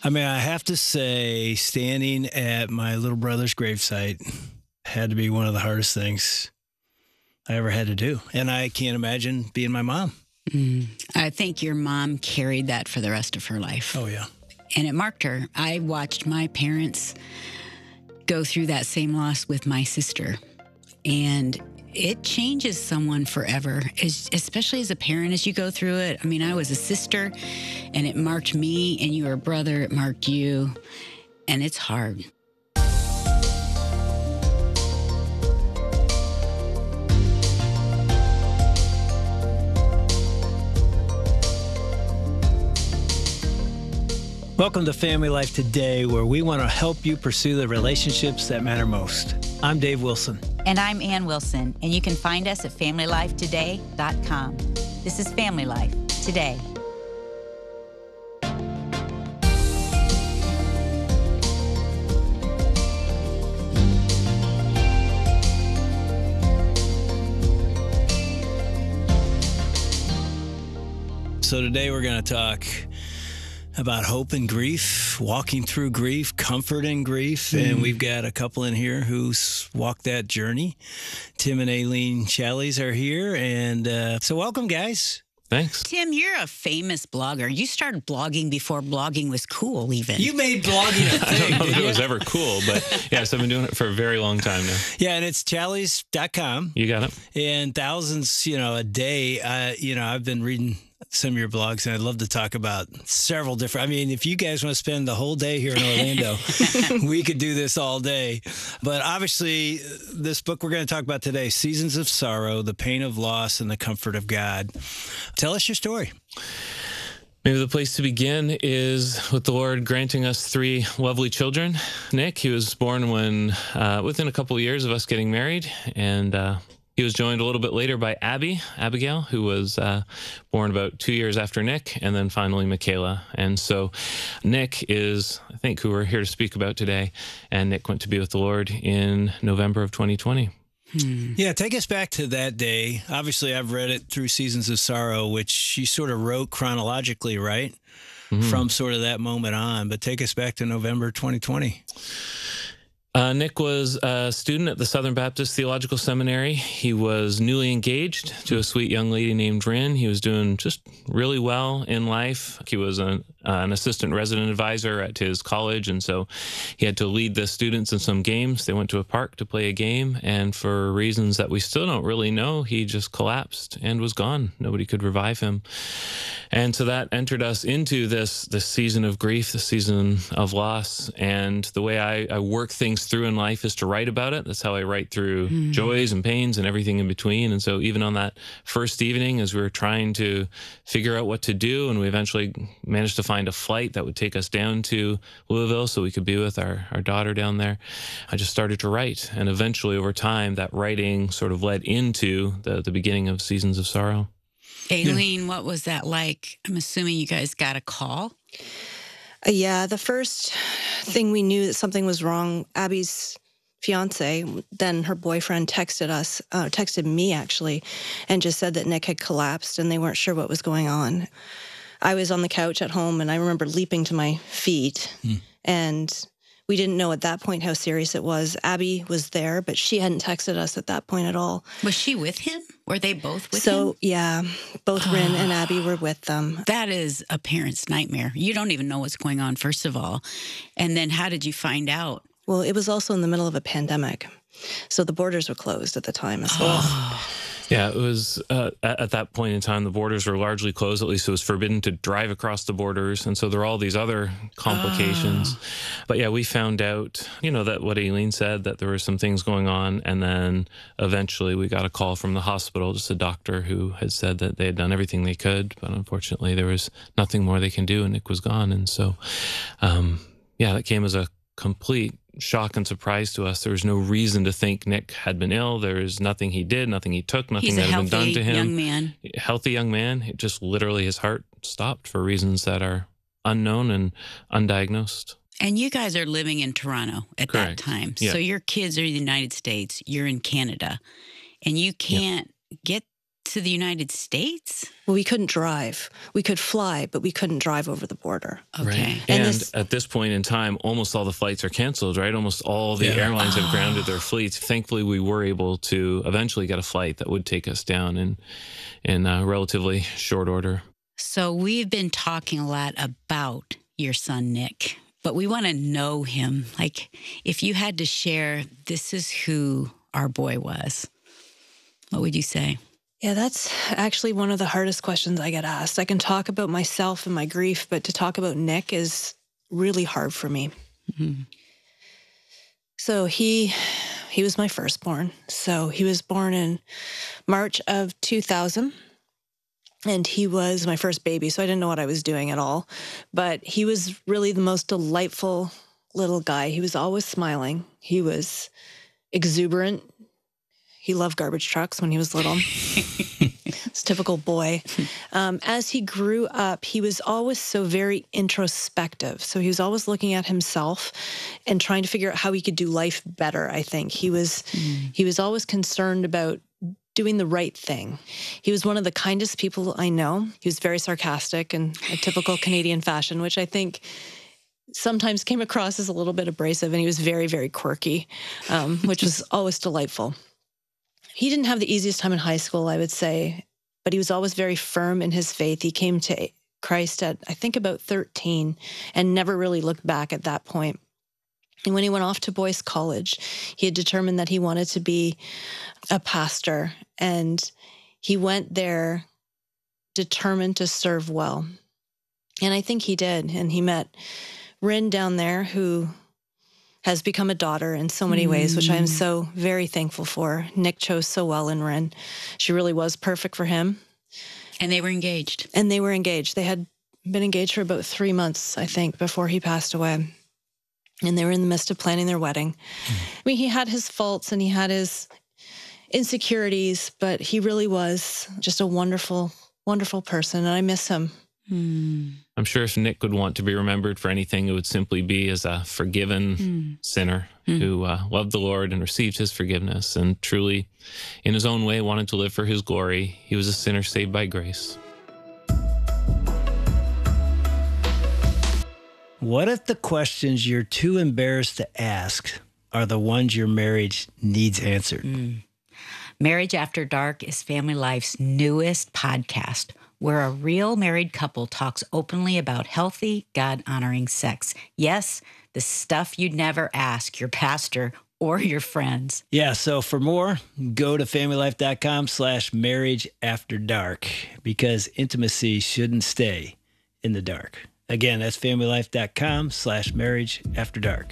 I mean, I have to say, standing at my little brother's gravesite had to be one of the hardest things I ever had to do. And I can't imagine being my mom. I think your mom carried that for the rest of her life. Oh, yeah. And it marked her. I watched my parents go through that same loss with my sister. And it changes someone forever, especially as a parent as you go through it. I mean, I was a sister, and it marked me, and you were a brother, it marked you. And it's hard. Welcome to Family Life Today, where we want to help you pursue the relationships that matter most. I'm Dave Wilson. And I'm Ann Wilson, and you can find us at FamilyLifeToday.com. This is Family Life Today. So today we're going to talk about hope and grief, walking through grief, comfort in grief. And we've got a couple in here who's walked that journey. Tim and Aileen Challies are here. And so welcome, guys. Thanks. Tim, you're a famous blogger. You started blogging before blogging was cool, even. You made blogging a I thing. don't know if it was ever cool, but yes, I've been doing it for a very long time now. Yeah, and it's challies.com. You got it. And thousands, a day. I've been reading some of your blogs, and I'd love to talk about several different. I mean, if you guys want to spend the whole day here in Orlando, we could do this all day. But obviously, this book we're going to talk about today, Seasons of Sorrow, the Pain of Loss, and the Comfort of God. Tell us your story. Maybe the place to begin is with the Lord granting us three lovely children. Nick, he was born when within a couple of years of us getting married, and he was joined a little bit later by Abigail, who was born about 2 years after Nick, and then finally Michaela. And so Nick is, I think, who we're here to speak about today, and Nick went to be with the Lord in November of 2020. Yeah, take us back to that day. Obviously, I've read it through Seasons of Sorrow, which she sort of wrote chronologically, right? From sort of that moment on. But take us back to November 2020. Nick was a student at the Southern Baptist Theological Seminary. He was newly engaged to a sweet young lady named Rin. He was doing just really well in life. He was an assistant resident advisor at his college, and so he had to lead the students in some games. They went to a park to play a game, and for reasons that we still don't really know, he just collapsed and was gone. Nobody could revive him. And so that entered us into this season of grief, the season of loss. And the way I work things through in life is to write about it. That's how I write through joys and pains and everything in between. And so even on that first evening, as we were trying to figure out what to do, and we eventually managed to find a flight that would take us down to Louisville so we could be with our daughter down there, I just started to write. And eventually over time, that writing sort of led into the beginning of Seasons of Sorrow. Aileen, what was that like? I'm assuming you guys got a call. Yeah, the first thing we knew that something was wrong, Abby's fiance, then her boyfriend texted me actually, and just said that Nick had collapsed and they weren't sure what was going on. I was on the couch at home and I remember leaping to my feet, and we didn't know at that point how serious it was. Abby was there, but she hadn't texted us at that point at all. Was she with him? Were they both with him? So, yeah, both Rin and Abby were with them. That is a parent's nightmare. You don't even know what's going on, first of all. And then how did you find out? Well, it was also in the middle of a pandemic, so the borders were closed at the time as well. Yeah, it was at that point in time, the borders were largely closed. At least it was forbidden to drive across the borders. And so there are all these other complications. But yeah, we found out, that what Aileen said, that there were some things going on. And then eventually we got a call from the hospital, just a doctor who had said that they had done everything they could. But unfortunately, there was nothing more they can do, and Nick was gone. And so, that came as a complete shock and surprise to us. There was no reason to think Nick had been ill. There was nothing he did, nothing he took, nothing that had been done to him. He's a healthy young man. Healthy young man. It just literally, his heart stopped for reasons that are unknown and undiagnosed. And you guys are living in Toronto at Correct. that time. Yeah. So your kids are in the United States. You're in Canada. And you can't get to the United States? Well, we couldn't drive. We could fly, but we couldn't drive over the border. Okay. Right. And And at this point in time, almost all the flights are canceled, right? Almost all the airlines have grounded their fleets. Thankfully, we were able to eventually get a flight that would take us down in relatively short order. So we've been talking a lot about your son, Nick, but we want to know him. Like, if you had to share, this is who our boy was, what would you say? Yeah, that's actually one of the hardest questions I get asked. I can talk about myself and my grief, but to talk about Nick is really hard for me. Mm-hmm. So he was my firstborn. So he was born in March of 2000. And he was my first baby, so I didn't know what I was doing at all. But he was really the most delightful little guy. He was always smiling. He was exuberant. He loved garbage trucks when he was little. It's a typical boy. As he grew up, he was always so very introspective. So he was always looking at himself and trying to figure out how he could do life better, I think. He was always concerned about doing the right thing. He was one of the kindest people I know. He was very sarcastic in a typical Canadian fashion, which I think sometimes came across as a little bit abrasive, and he was very, very quirky, which was always delightful. He didn't have the easiest time in high school, I would say, but he was always very firm in his faith. He came to Christ at, I think, about 13 and never really looked back at that point. And when he went off to Boyce College, he had determined that he wanted to be a pastor, and he went there determined to serve well. And I think he did. And he met Rin down there, who has become a daughter in so many ways, which I am so very thankful for. Nick chose so well in Rin. She really was perfect for him. And they were engaged. And they were engaged. They had been engaged for about 3 months, I think, before he passed away. And they were in the midst of planning their wedding. I mean, he had his faults and he had his insecurities, but he really was just a wonderful, wonderful person. And I miss him. I'm sure if Nick would want to be remembered for anything, it would simply be as a forgiven sinner who loved the Lord and received his forgiveness and truly, in his own way, wanted to live for his glory. He was a sinner saved by grace. What if the questions you're too embarrassed to ask are the ones your marriage needs answered? Marriage After Dark is Family Life's newest podcast, where a real married couple talks openly about healthy, God-honoring sex. Yes, the stuff you'd never ask your pastor or your friends. Yeah, so for more, go to familylife.com/marriageafterdark, because intimacy shouldn't stay in the dark. Again, that's familylife.com/marriageafterdark.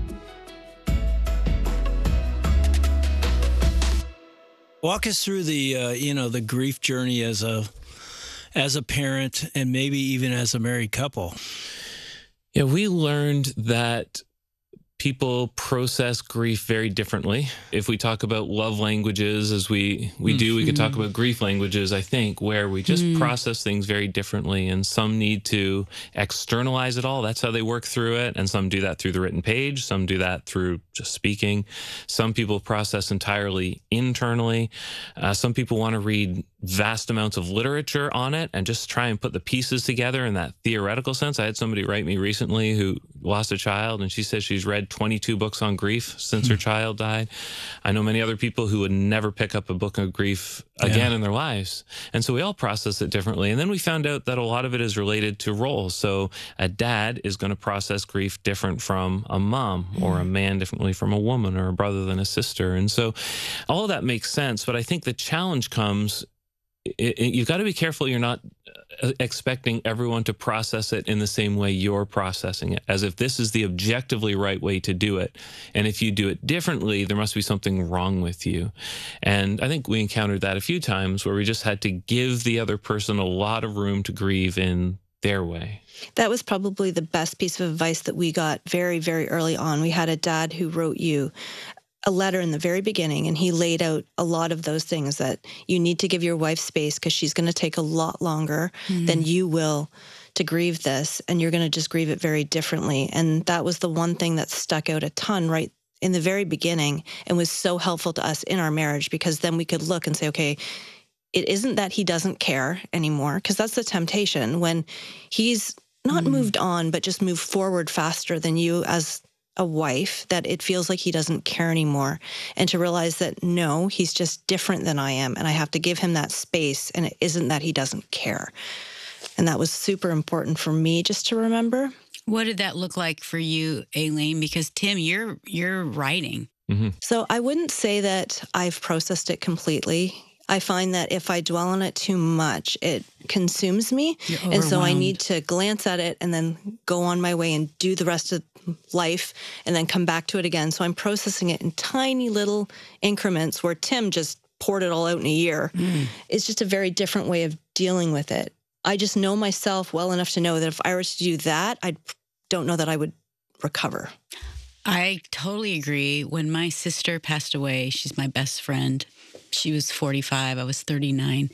Walk us through the grief journey as a parent and maybe even as a married couple. Yeah, we learned that people process grief very differently. If we talk about love languages, as we do, we could talk about grief languages, I think, where we just process things very differently. And some need to externalize it all. That's how they work through it. And some do that through the written page. Some do that through just speaking. Some people process entirely internally. Some people want to read vast amounts of literature on it and just try and put the pieces together in that theoretical sense. I had somebody write me recently who lost a child, and she says she's read 22 books on grief since her child died. I know many other people who would never pick up a book of grief again in their lives. And so we all process it differently. And then we found out that a lot of it is related to roles. So a dad is going to process grief different from a mom, or a man differently from a woman, or a brother than a sister. And so all of that makes sense. But I think the challenge comes, you've got to be careful you're not expecting everyone to process it in the same way you're processing it, as if this is the objectively right way to do it. And if you do it differently, there must be something wrong with you. And I think we encountered that a few times where we just had to give the other person a lot of room to grieve in their way. That was probably the best piece of advice that we got very, very early on. We had a dad who wrote you a letter in the very beginning, and he laid out a lot of those things, that you need to give your wife space because she's going to take a lot longer than you will to grieve this, and you're going to just grieve it very differently. And that was the one thing that stuck out a ton right in the very beginning and was so helpful to us in our marriage, because then we could look and say, okay, it isn't that he doesn't care anymore, because that's the temptation when he's not moved on, but just moved forward faster than you as a wife, that it feels like he doesn't care anymore. And to realize that, no, he's just different than I am, and I have to give him that space, and it isn't that he doesn't care. And that was super important for me just to remember. What did that look like for you, Aileen? Because Tim, you're writing. Mm-hmm. So I wouldn't say that I've processed it completely. I find that if I dwell on it too much, it consumes me. And so I need to glance at it and then go on my way and do the rest of life and then come back to it again. So I'm processing it in tiny little increments where Tim just poured it all out in a year. It's just a very different way of dealing with it. I just know myself well enough to know that if I were to do that, I don't know that I would recover. I totally agree. When my sister passed away, she's my best friend. She was 45. I was 39.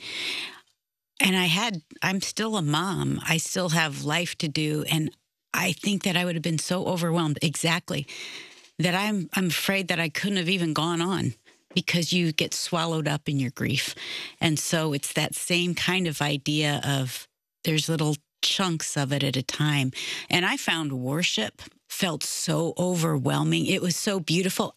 And I'm still a mom. I still have life to do. And I think that I would have been so overwhelmed, exactly, that I'm afraid that I couldn't have even gone on, because you get swallowed up in your grief. And so it's that same kind of idea of there's little chunks of it at a time. And I found worship felt so overwhelming. It was so beautiful.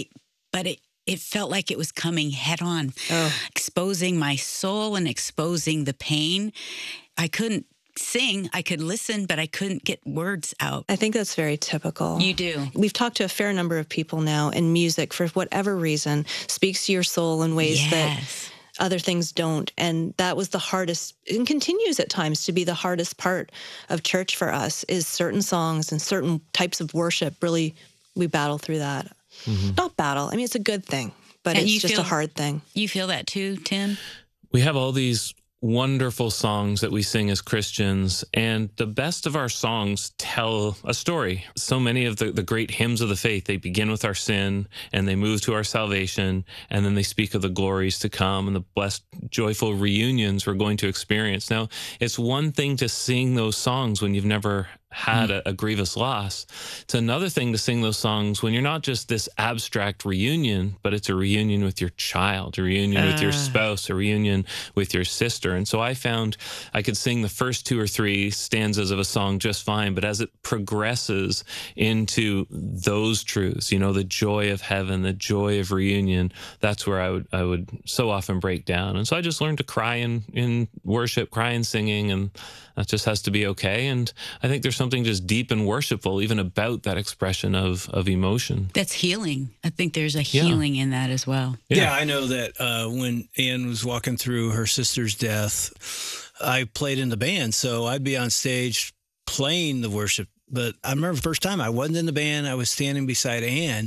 But it felt like it was coming head on, exposing my soul and exposing the pain. I couldn't sing. I could listen, but I couldn't get words out. I think that's very typical. You do. We've talked to a fair number of people now, and music, for whatever reason, speaks to your soul in ways that other things don't. And that was the hardest, and continues at times to be the hardest part of church for us, is certain songs and certain types of worship. Really, we battle through that. Not battle. I mean, it's a good thing, but it's just a hard thing. You feel that too, Tim? We have all these wonderful songs that we sing as Christians, and the best of our songs tell a story. So many of the great hymns of the faith, they begin with our sin and they move to our salvation, and then they speak of the glories to come and the blessed, joyful reunions we're going to experience. Now, it's one thing to sing those songs when you've never had a grievous loss. It's another thing to sing those songs when you're not just this abstract reunion, but it's a reunion with your child, a reunion with your spouse, a reunion with your sister. And so I found I could sing the first 2 or 3 stanzas of a song just fine, but as it progresses into those truths, you know, the joy of heaven, the joy of reunion, that's where I would so often break down. And so I just learned to cry in worship, cry in singing, and that just has to be okay. And I think there's something just deep and worshipful even about that expression of emotion. That's healing. I think there's a healing in that as well. Yeah, I know that when Ann was walking through her sister's death, I played in the band, so I'd be on stage playing the worship. But I remember the first time I wasn't in the band, I was standing beside Ann,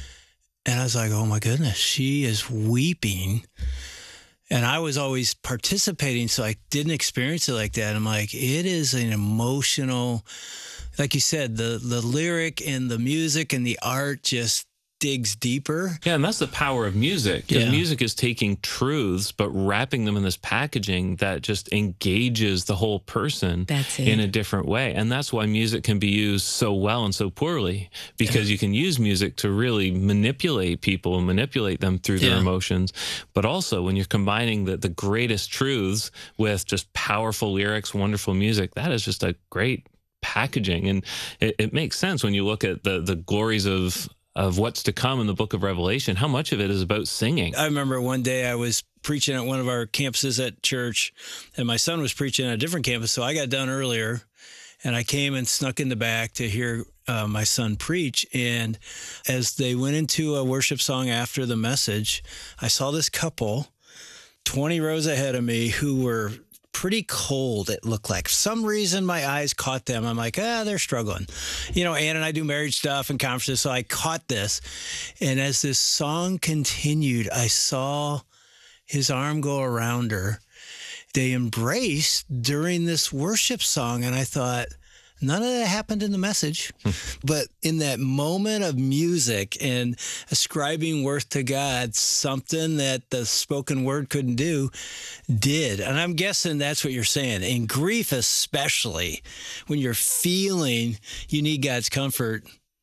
and I was like, oh my goodness, she is weeping. And I was always participating, so I didn't experience it like that. I'm like, it is an emotional, like you said, the lyric and the music and the art just digs deeper. Yeah, and that's the power of music. Because music is taking truths, but wrapping them in this packaging that just engages the whole person in a different way. And that's why music can be used so well and so poorly, because you can use music to really manipulate people and manipulate them through their emotions. But also when you're combining the greatest truths with just powerful lyrics, wonderful music, that is just a great packaging. And it makes sense when you look at the glories of what's to come in the book of Revelation, how much of it is about singing. I remember one day I was preaching at one of our campuses at church, and my son was preaching at a different campus, so I got done earlier, and I came and snuck in the back to hear my son preach. And as they went into a worship song after the message, I saw this couple 20 rows ahead of me who were pretty cold, it looked like. For some reason, my eyes caught them. I'm like, they're struggling. You know, Ann and I do marriage stuff and conferences, so I caught this. And as this song continued, I saw his arm go around her. They embraced during this worship song, and I thought, none of that happened in the message, but in that moment of music and ascribing worth to God, something that the spoken word couldn't do, did. And I'm guessing that's what you're saying. In grief especially, when you're feeling you need God's comfort,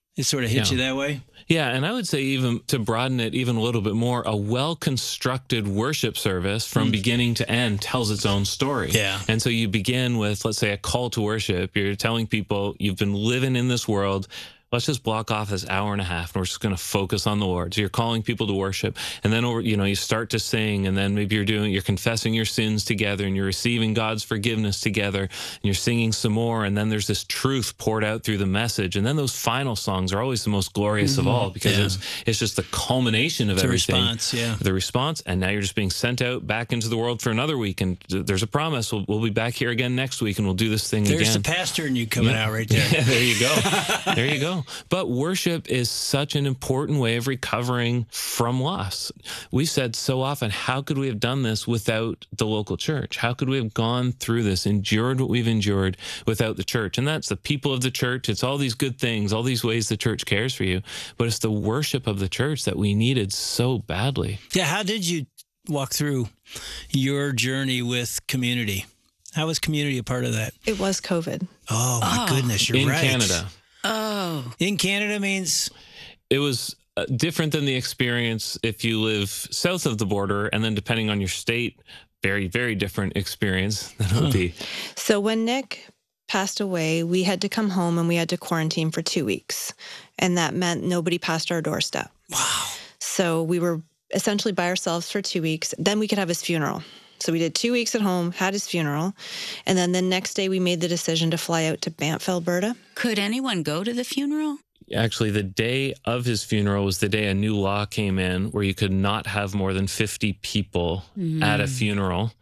It sort of hits you that way? Yeah, and I would say, even to broaden it even a little bit more, a well-constructed worship service from beginning to end tells its own story. Yeah. And so you begin with, let's say, a call to worship. You're telling people you've been living in this world. Let's just block off this hour and a half, and we're just going to focus on the Lord. So you're calling people to worship, and then you start to sing, and then maybe you're confessing your sins together, and you're receiving God's forgiveness together, and you're singing some more, and then there's this truth poured out through the message, and then those final songs are always the most glorious of all, because it's just the culmination of everything. The response, and now you're just being sent out back into the world for another week, and there's a promise. We'll be back here again next week, and we'll do this thing again. There's the pastor in you coming out right there. Yeah, there you go. There you go. But worship is such an important way of recovering from loss. We've said so often, how could we have done this without the local church? How could we have gone through this, endured what we've endured without the church? And that's the people of the church. It's all these good things, all these ways the church cares for you. But it's the worship of the church that we needed so badly. Yeah, how did you walk through your journey with community? How was community a part of that? It was COVID. Oh, my goodness, you're right. In Canada. Oh. In Canada means? It was different than the experience if you live south of the border, and then depending on your state, very, very different experience than it would be. So when Nick passed away, we had to come home and we had to quarantine for 2 weeks. And that meant nobody passed our doorstep. Wow. So we were essentially by ourselves for 2 weeks. Then we could have his funeral. So we did 2 weeks at home, had his funeral, and then the next day we made the decision to fly out to Banff, Alberta. Could anyone go to the funeral? Actually, the day of his funeral was the day a new law came in where you could not have more than 50 people at a funeral.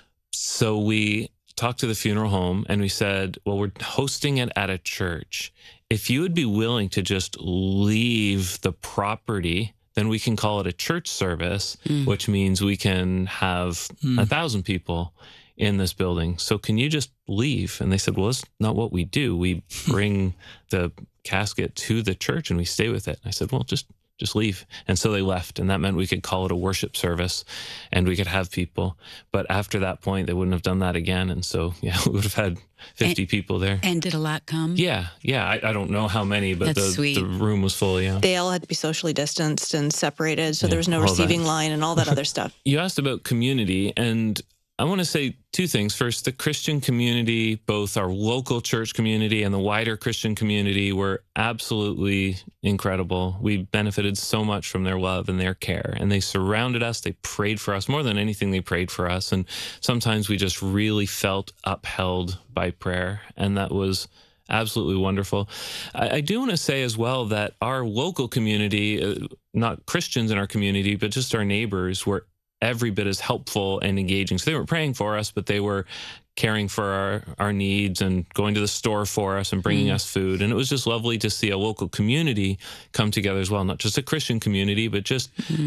So we talked to the funeral home and we said, well, we're hosting it at a church. If you would be willing to just leave the property, then we can call it a church service, which means we can have 1,000 people in this building. So can you just leave? And they said, well, that's not what we do. We bring the casket to the church and we stay with it. And I said, well, just leave. And so they left. And that meant we could call it a worship service and we could have people. But after that point, they wouldn't have done that again. And so, yeah, we would have had 50 people there. And did a lot come? Yeah. I don't know how many, but the room was full, yeah. They all had to be socially distanced and separated, so there was no receiving line and all that other stuff. You asked about community, and I want to say two things. First, the Christian community, both our local church community and the wider Christian community, were absolutely incredible. We benefited so much from their love and their care, and they surrounded us. They prayed for us. More than anything, they prayed for us. And sometimes we just really felt upheld by prayer, and that was absolutely wonderful. I do want to say as well that our local community, not Christians in our community, but just our neighbors, were every bit as helpful and engaging. So they weren't praying for us, but they were caring for our needs and going to the store for us and bringing us food. And it was just lovely to see a local community come together as well, not just a Christian community, but just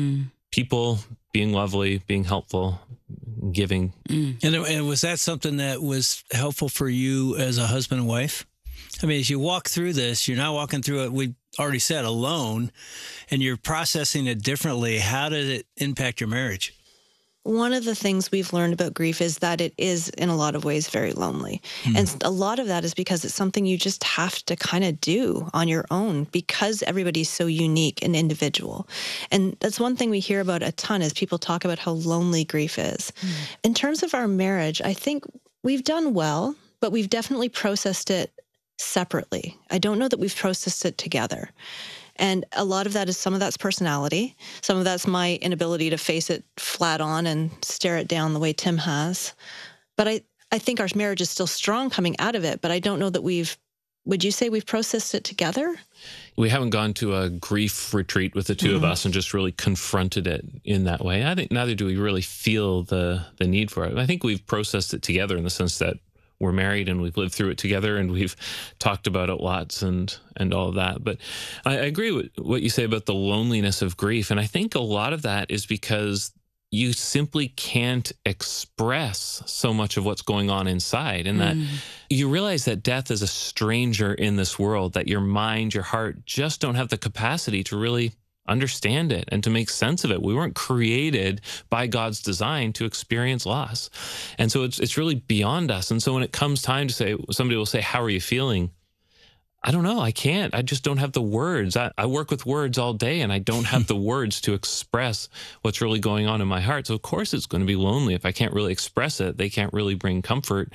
people being lovely, being helpful, giving. And was that something that was helpful for you as a husband and wife? I mean, as you walk through this, you're not walking through it, we already said, alone, and you're processing it differently. How did it impact your marriage? One of the things we've learned about grief is that it is, in a lot of ways, very lonely. And a lot of that is because it's something you just have to kind of do on your own because everybody's so unique and individual. And that's one thing we hear about a ton is people talk about how lonely grief is. In terms of our marriage, I think we've done well, but we've definitely processed it separately. I don't know that we've processed it together. And a lot of that is, some of that's personality. Some of that's my inability to face it flat on and stare it down the way Tim has. But I think our marriage is still strong coming out of it, but I don't know that would you say we've processed it together? We haven't gone to a grief retreat with the two of us and just really confronted it in that way. I think neither do we really feel the need for it. I think we've processed it together in the sense that we're married and we've lived through it together and we've talked about it lots and all of that. But I agree with what you say about the loneliness of grief. And I think a lot of that is because you simply can't express so much of what's going on inside, and that you realize that death is a stranger in this world, that your mind, your heart just don't have the capacity to really understand it and to make sense of it. We weren't created by God's design to experience loss. And so it's really beyond us. And so when it comes time to say, somebody will say, how are you feeling? I don't know. I can't. I just don't have the words. I work with words all day, and I don't have the words to express what's really going on in my heart. So, of course, it's going to be lonely. If I can't really express it, they can't really bring comfort.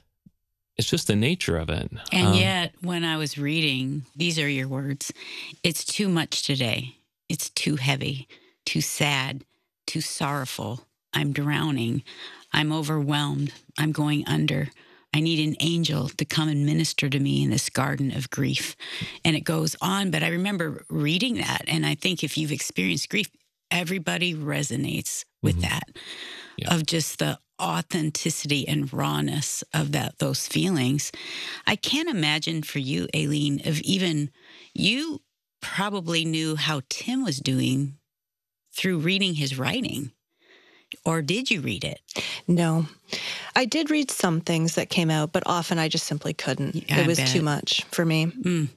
It's just the nature of it. And yet, when I was reading, these are your words, it's too much today. It's too heavy, too sad, too sorrowful. I'm drowning. I'm overwhelmed. I'm going under. I need an angel to come and minister to me in this garden of grief. And it goes on. But I remember reading that. And I think if you've experienced grief, everybody resonates with that, of just the authenticity and rawness of those feelings. I can't imagine for you, Aileen, of even you probably knew how Tim was doing through reading his writing. Or did you read it? No. I did read some things that came out, but often I just simply couldn't. It was too much for me.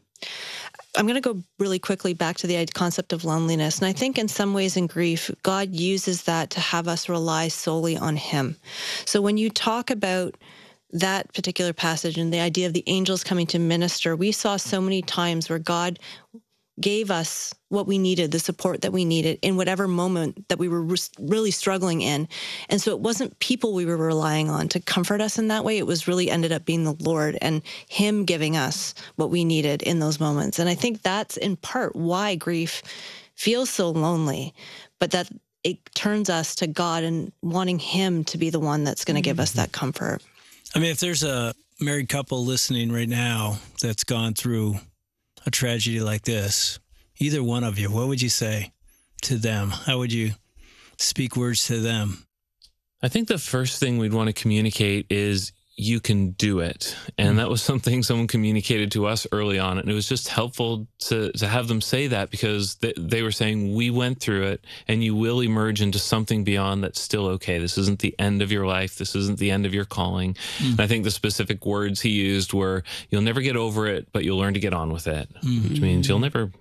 I'm going to go really quickly back to the concept of loneliness. And I think in some ways in grief, God uses that to have us rely solely on him. So when you talk about that particular passage and the idea of the angels coming to minister, we saw so many times where God gave us what we needed, the support that we needed in whatever moment that we were really struggling in. And so it wasn't people we were relying on to comfort us in that way. It was really ended up being the Lord and him giving us what we needed in those moments. And I think that's in part why grief feels so lonely, but that it turns us to God and wanting him to be the one that's going to give us that comfort. I mean, if there's a married couple listening right now that's gone through a tragedy like this, either one of you, what would you say to them? How would you speak words to them? I think the first thing we'd want to communicate is you can do it. And that was something someone communicated to us early on. And it was just helpful to have them say that, because they were saying, we went through it and you will emerge into something beyond that's still okay. This isn't the end of your life. This isn't the end of your calling. And I think the specific words he used were, you'll never get over it, but you'll learn to get on with it, which means you'll never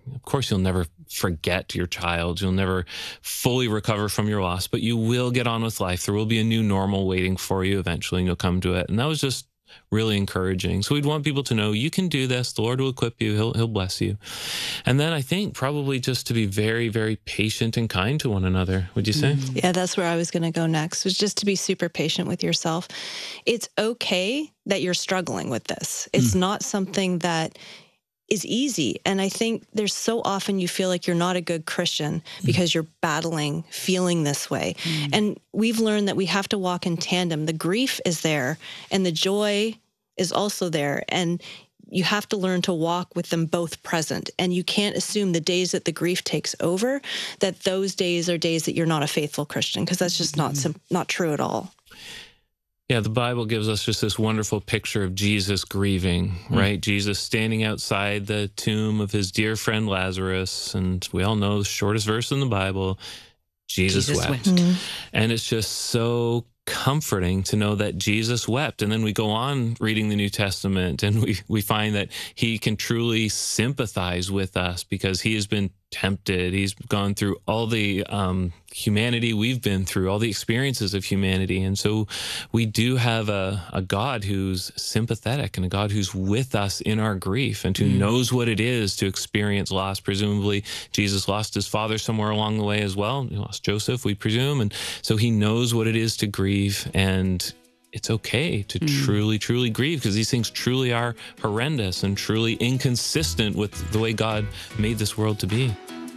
forget your child. You'll never fully recover from your loss, but you will get on with life. There will be a new normal waiting for you eventually, and you'll come to it. And that was just really encouraging. So we'd want people to know you can do this. The Lord will equip you. He'll bless you. And then I think probably just to be very, very patient and kind to one another. Would you say? Yeah, that's where I was going to go next, was just to be super patient with yourself. It's okay that you're struggling with this. It's not something that is easy. And I think there's so often you feel like you're not a good Christian because you're battling, feeling this way. And we've learned that we have to walk in tandem. The grief is there and the joy is also there. And you have to learn to walk with them both present. And you can't assume the days that the grief takes over, that those days are days that you're not a faithful Christian, because that's just not true at all. Yeah, the Bible gives us just this wonderful picture of Jesus grieving, right? Jesus standing outside the tomb of his dear friend Lazarus. And we all know the shortest verse in the Bible, Jesus wept. And it's just so comforting to know that Jesus wept. And then we go on reading the New Testament and we find that he can truly sympathize with us because he has been tempted. He's gone through all the humanity we've been through, all the experiences of humanity. And so we do have a God who's sympathetic and a God who's with us in our grief and who knows what it is to experience loss. Presumably, Jesus lost his father somewhere along the way as well. He lost Joseph, we presume. And so he knows what it is to grieve, and it's okay to truly, truly grieve, because these things truly are horrendous and truly inconsistent with the way God made this world to be.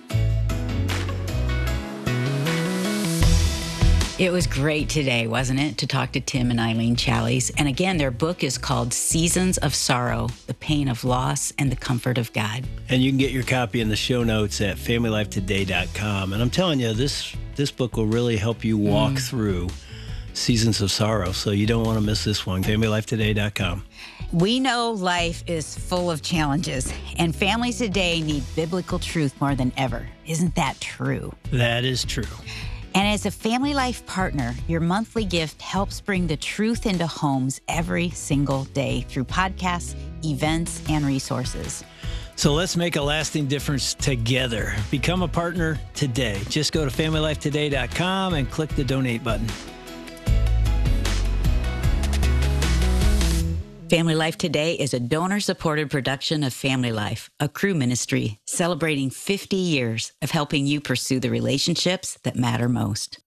It was great today, wasn't it, to talk to Tim and Aileen Challies. And again, their book is called Seasons of Sorrow, The Pain of Loss and the Comfort of God. And you can get your copy in the show notes at familylifetoday.com. And I'm telling you, this book will really help you walk through Seasons of Sorrow. So you don't want to miss this one, familylifetoday.com. We know life is full of challenges, and families today need biblical truth more than ever. Isn't that true? That is true. And as a Family Life partner, your monthly gift helps bring the truth into homes every single day through podcasts, events, and resources. So let's make a lasting difference together. Become a partner today. Just go to familylifetoday.com and click the donate button. Family Life Today is a donor-supported production of Family Life, a Cru ministry celebrating 50 years of helping you pursue the relationships that matter most.